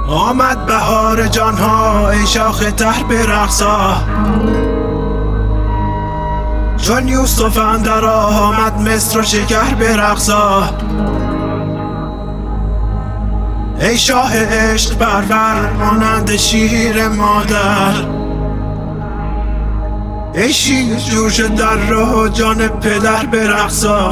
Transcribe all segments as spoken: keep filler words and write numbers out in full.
آمد بهار جانها ای شاخ تر برقصا، چون یوسف اندر آمد مصر و شکر برقصا. ای شاه عشق پرور مانند شیر مادر، ای شیر جوش در راه جان پدر برقصا.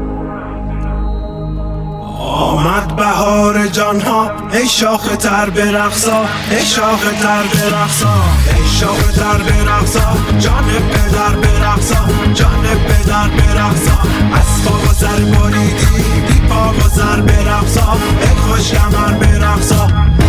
آمد بهار جانها ای شاخ تر برقصا، ای شاخ تر برقصا، ای شاخ تر برقصا، جان پدر برقصا، جان پدر برقصا. از پا و سر بریدی بی پا و سر برقصا، ای خوش کمر برقصا.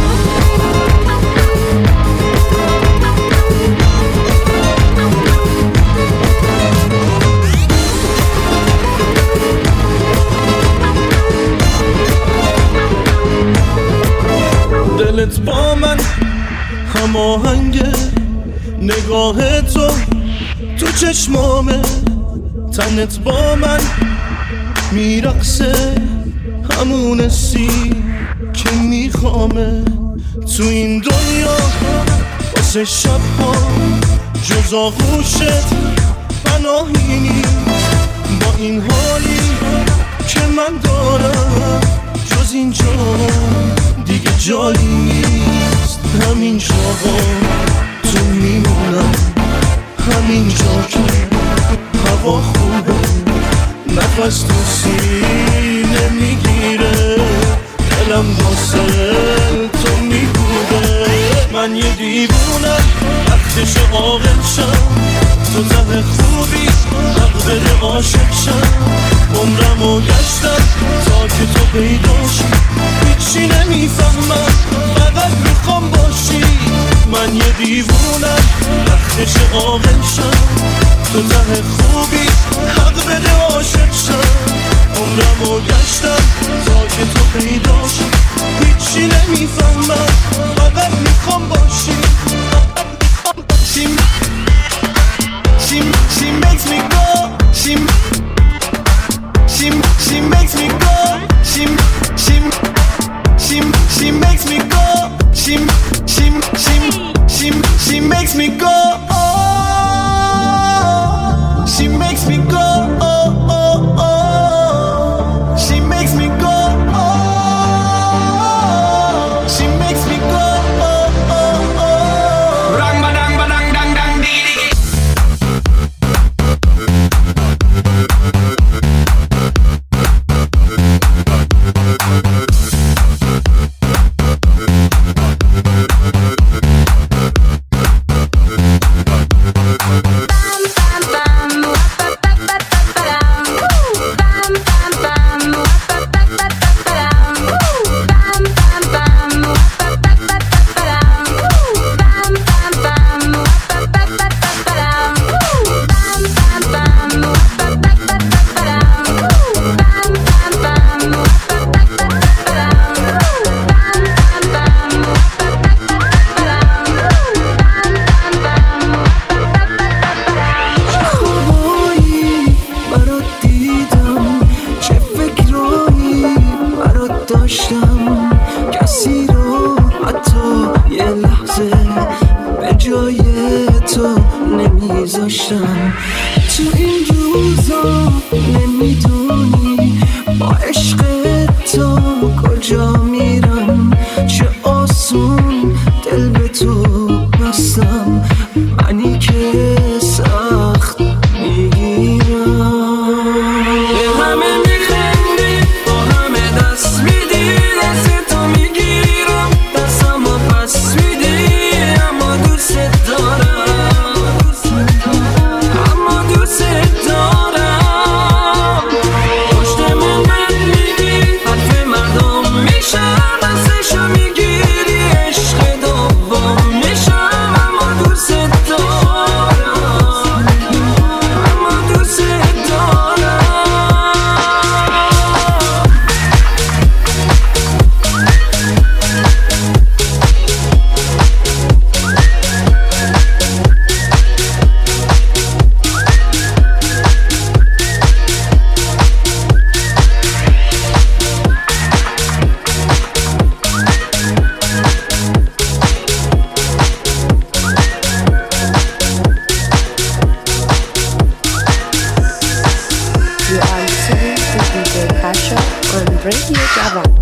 دلت با من هماهنگه، نگاه تو تو چشمامه، تنت با من میرقصه، همون سی که میخوامه. تو این دنیا واسه شبها جز آغوشت پناهی نیست، با این حالی که من دارم جز اینجا دیگه جایی نیست. همین جاها تو میمونم، همین جا که هوا خوبه، نفس تو سینه میگیره، دلم واسه تو میگوده. من یه دیوونم وقتش عاقل شم، تو ته خوبی حق بده عاشق شم. عمرمو گشتم تا که تو پیداشی، هیچی نمیفهمم فقط میخوام باشی. من یه دیوونم وقتش عاقل شم، تو ته خوبی حق بده عاشق شم. عمرمو گشتم تا که تو پیداشی، هیچی نمیفهمم فقط میخوام باشی. She, she, she makes me go. She, she, she makes me go. She, she, she, she makes me go. She, she, she, she, she makes me go. Oh, she makes me go. Oh, oh, oh. She makes me go. Oh, she makes me go. Oh, oh, oh. Rang ba dang ba dang dang dang dee dee. کسی رو حتی یه لحظه به جای تو نمیذاشتم. تو این روزا نمیدونی با عشق تو کجا میرم، چه آسون دل به تو بستم، منی که سخت میگیرم. به همه میخندی با همه دست میدی، دست تو میگیرم دستم و پس میدی، اما دوست دارم، اما دوست دارم. پشت من میگی حرف مردم میشه، رادیو جوان.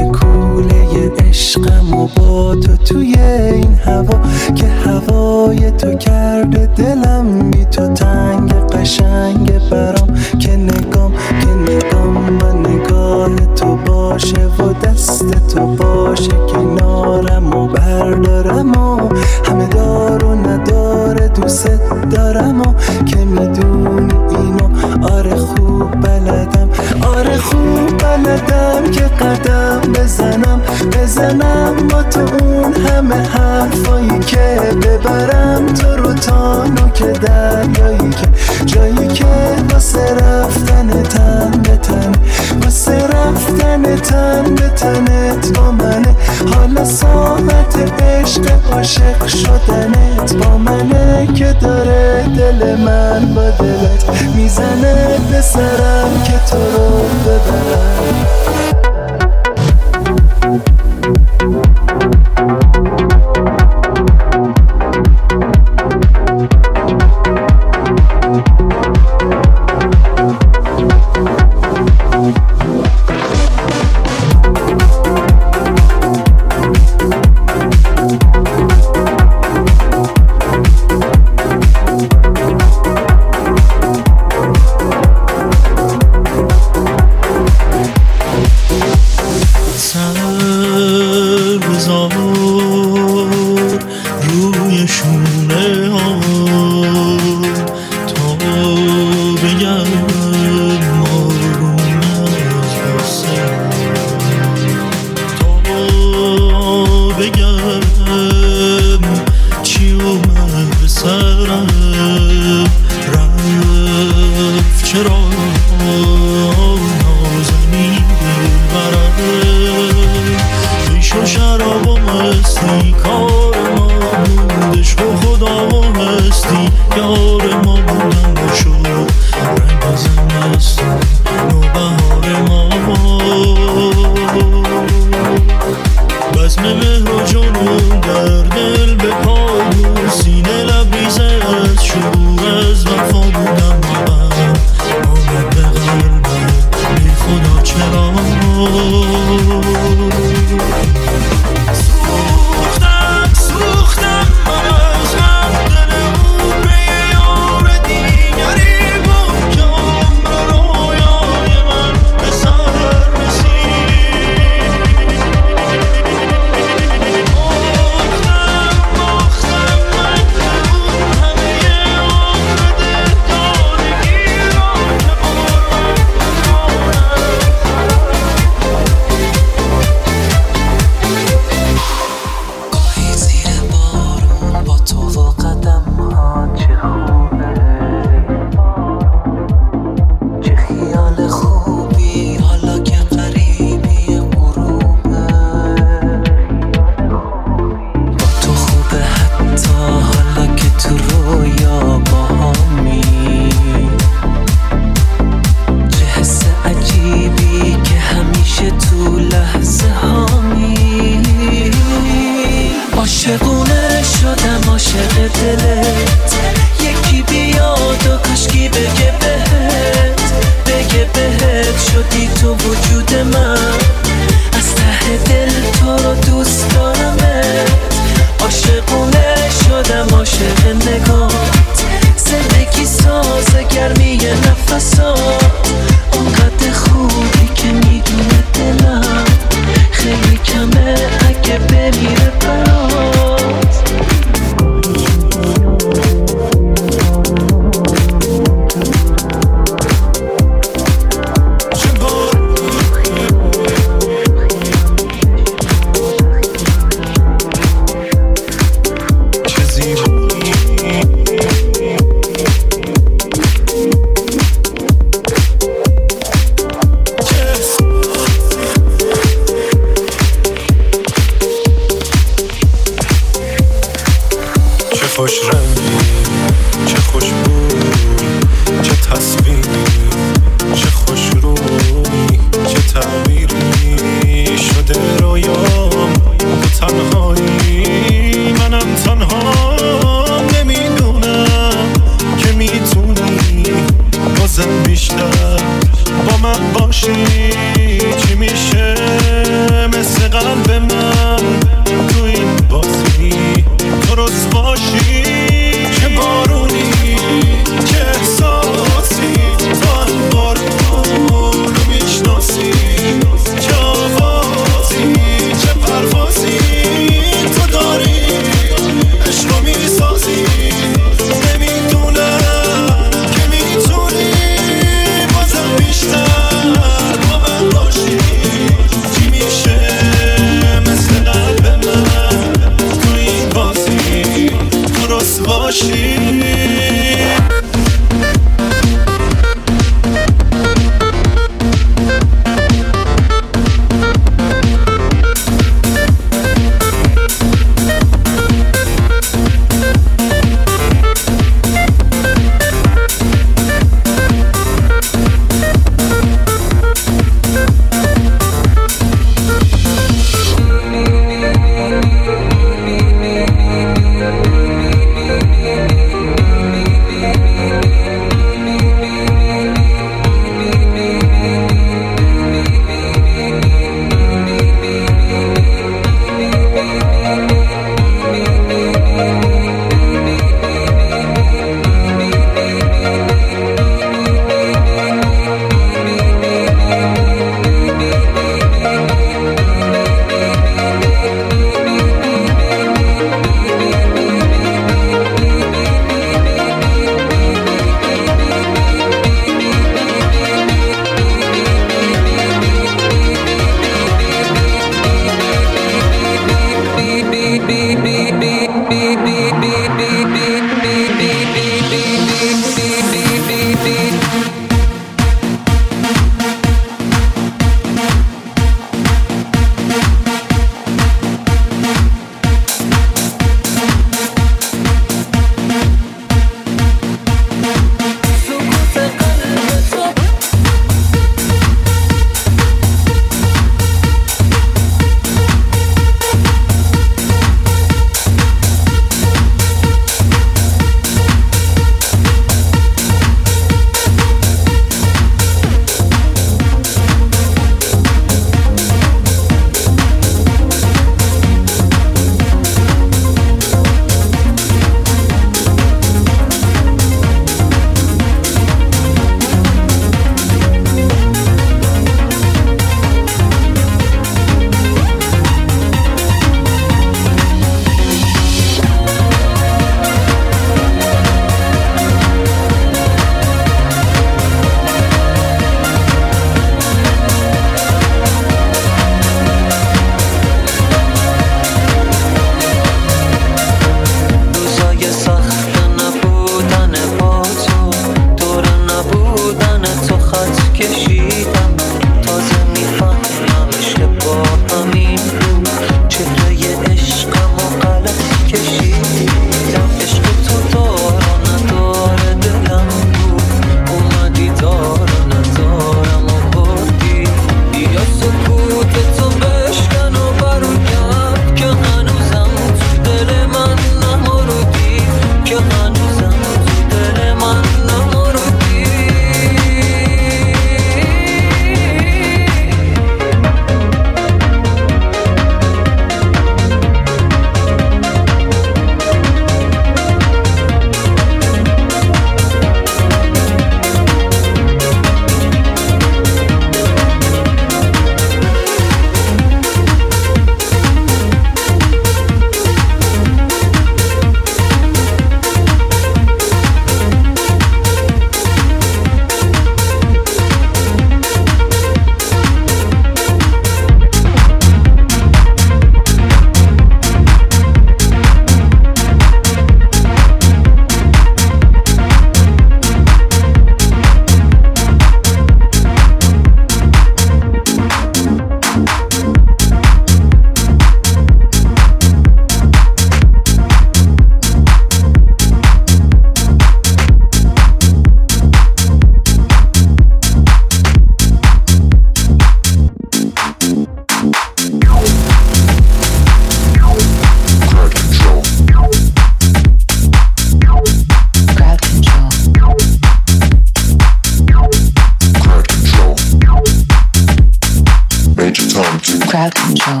time to crowd control.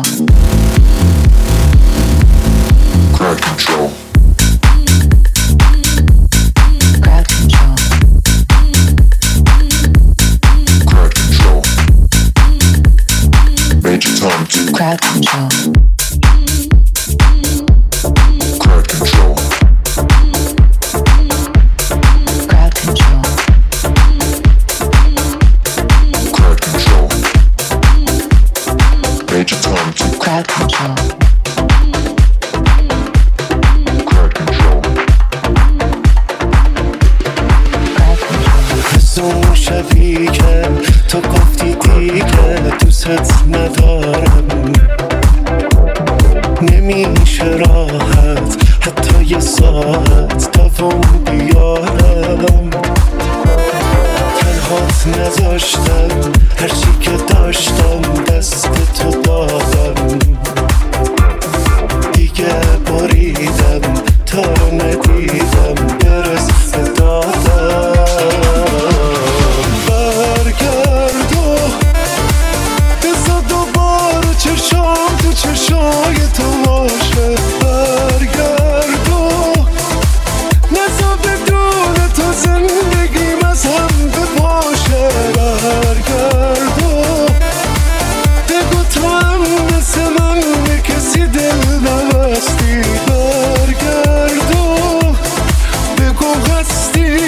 Crowd control. Crowd control. Crowd control. Major Tom to crowd control. Crowd control. Crowd control. Crowd control. Major Tom to crowd control. Crowd control. Crowd control. زون شبیه که تو گفتی دیگه دوست ندارم، نمیشه راحت حتی یه ساعت دوام بیارم. تنهات نذاشتم، هرچی که داشتم دست تو دادم، دیگه بریدم تا رو ندیدم برس به دادم. برگرد و بزا دوباره چشام تو چشای تو باشه. برگرد و نزا بدون تو زندگیم از هم بپاشه. برگرد و بگو تو هم مثل من به کسی دل نبستی. برگرد و بگو هستی.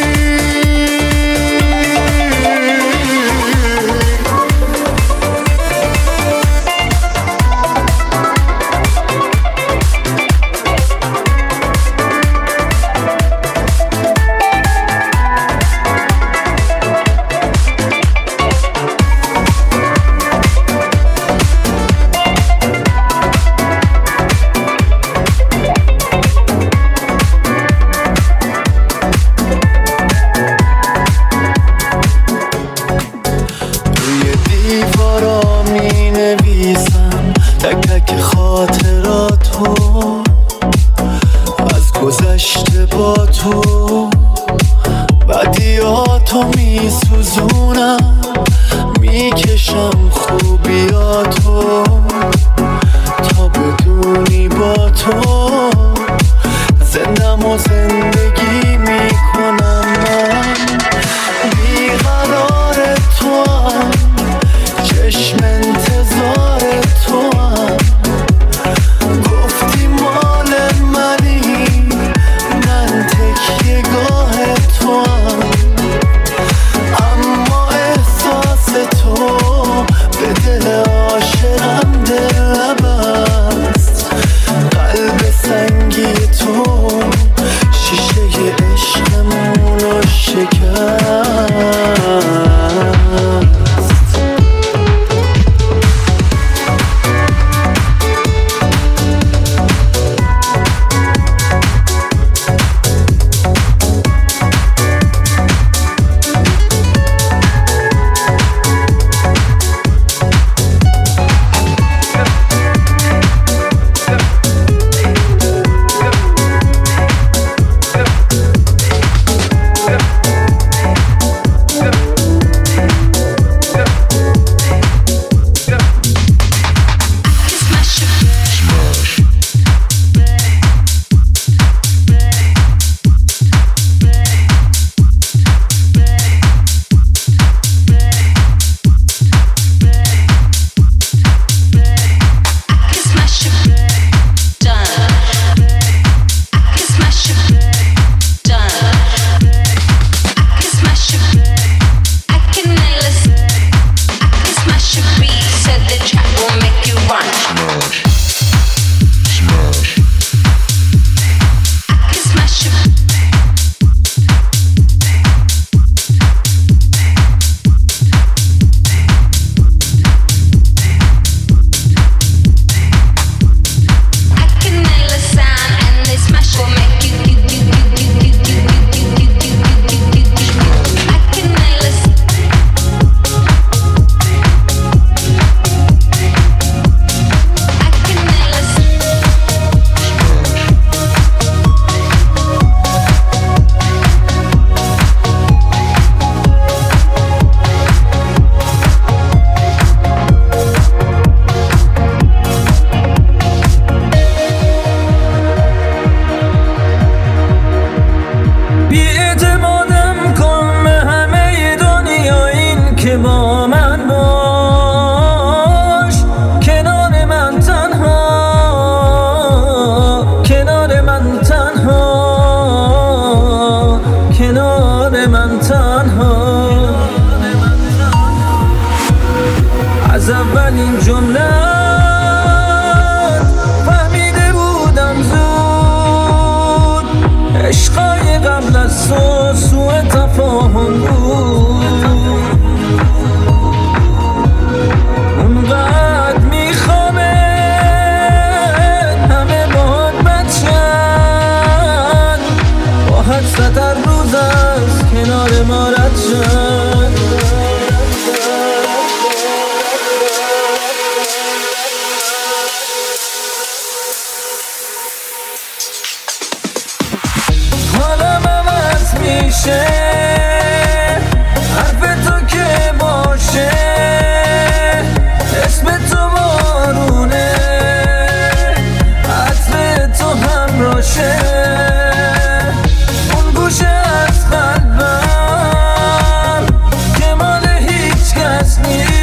اولین جمله فهمیده بودم زود عشقای قبل از تو سوء تفاهم بود اونقدر میخوامه همه باهات بچن با حد ستر روز از کنار ما رد شد حالم عوض میشه حرف تو که باشه اسم تو بارونه عطر تو همراشه اون گوشه از قلبم که مال هیچ کس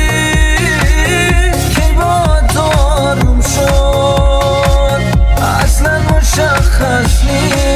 نیست که با تو آروم شد اصلا مشخص نیست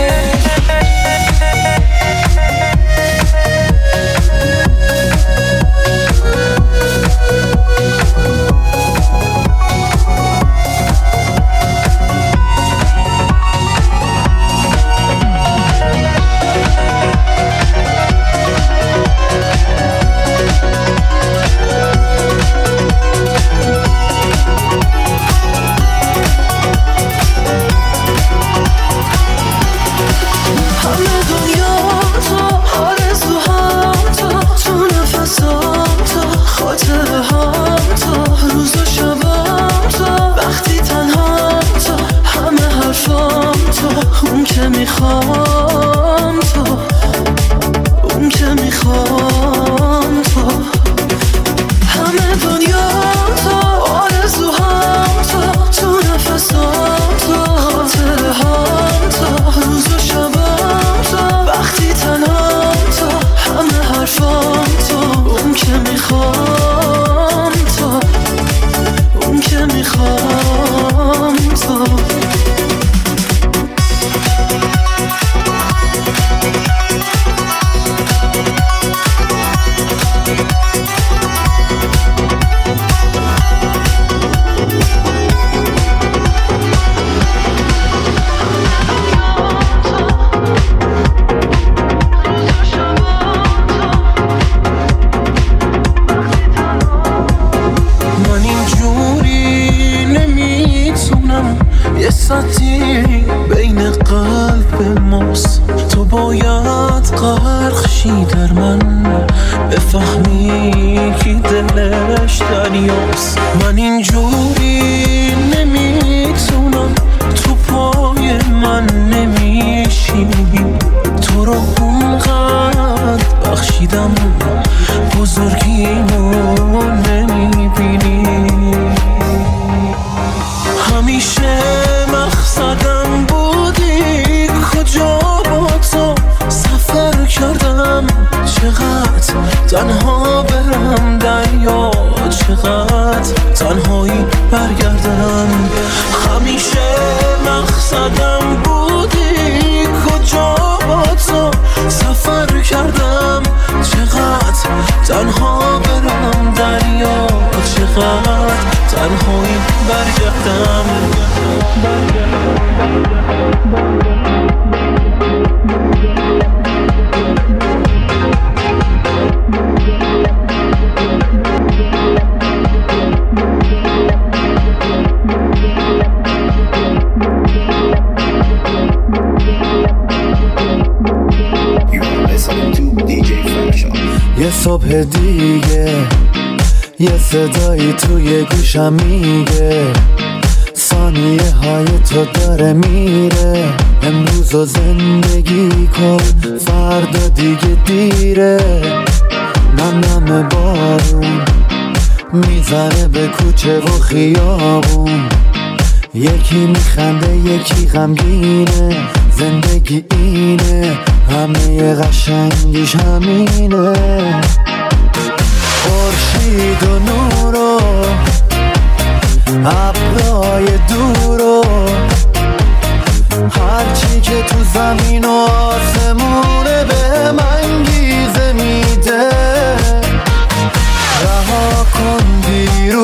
اون که میخوام تو اون که میخوام تو همه دنیا تو آرزوهام تو تو نفسام تو خاطره هام تو روز و شبام تو وقتی تنهام تو همه حرفام تو اون که میخوام تو اون که میخوام تو بین قلب ماست تو باید غرق شی در من بفهمی که دلش دریاست من اینجوری نمیتونم تو پای من نمیشی تو رو اونقدر بخشیدم بزرگیمو نمیبینی همیشه مقصدم بودی کجا با تو سفر کردم چقدر تنها برم دریا چقدر تنهایی برگردم همیشه مقصدم بودی کجا با تو سفر کردم چقدر تنها برم دریا چقدر تنهایی برگردم یه صبح دیگه یه صدایی توی گوشم میگه ثانیه های تو داره میره امروز رو زندگی کن فردا دیگه دیره نم نم بارون میزنه به کوچه و خیابون یکی میخنده یکی غمگینه زندگی اینه همه قشنگیش همینه خورشید و نور و ابرای دور و هرچی که تو زمین و آسمونه به من گیزه میده رها کن دیرو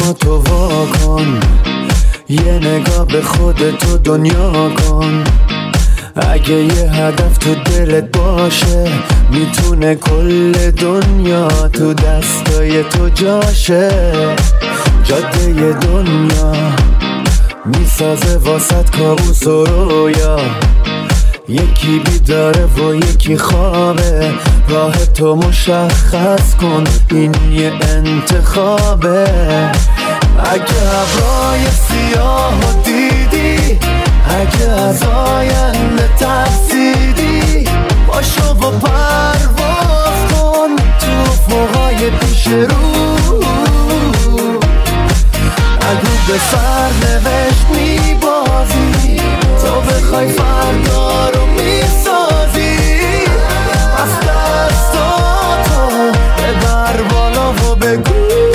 چشماتو وا کن، یه نگاه به خودتو دنیا کن. اگه یه هدف تو دلت باشه میتونه کل دنیا تو دستای تو جاشه. جاده دنیا میسازه واسط کابوس و رویا، یکی بیداره و یکی خوابه. راه تو مشخص کن، این یه انتخابه. اگه ابرای سیاه دیدی، اگه از آینده ترسیدی، باشو و پرواز کن تو افقای پیش رو. اگه به سرنوشت میبازی، تو بخوای فردا رو میسازی. از دستاتو ببر بالا و بگو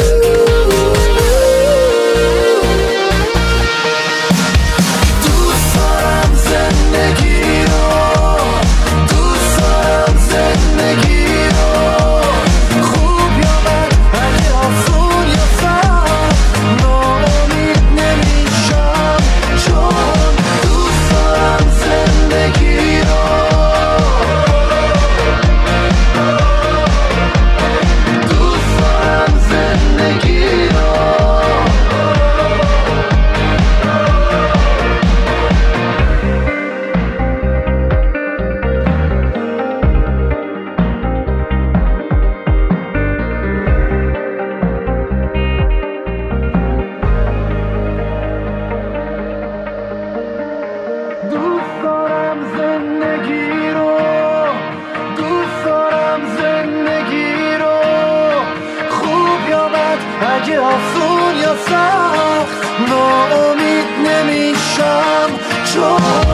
دوست دارم زندگی رو، دوست دارم زندگی رو. خوب یا بد، اگه آسون یا سخت، ناامید نمیشم، چون دوست دارم زندگی رو. دوست دارم زندگی رو. دوست دارم زندگی رو، دوست دارم زندگی رو. خوب یا بد، اگه آسون یا سخت، ناامید نمیشم، چون